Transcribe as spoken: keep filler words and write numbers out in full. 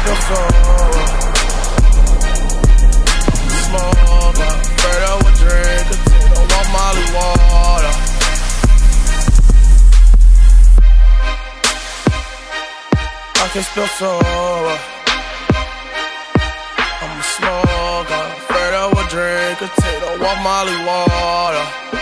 spill soda. Smoke, afraid I would drink a tin. I want Molly water. I can spill soda. I'm a smoker, afraid I would drink a tin. I want Molly water.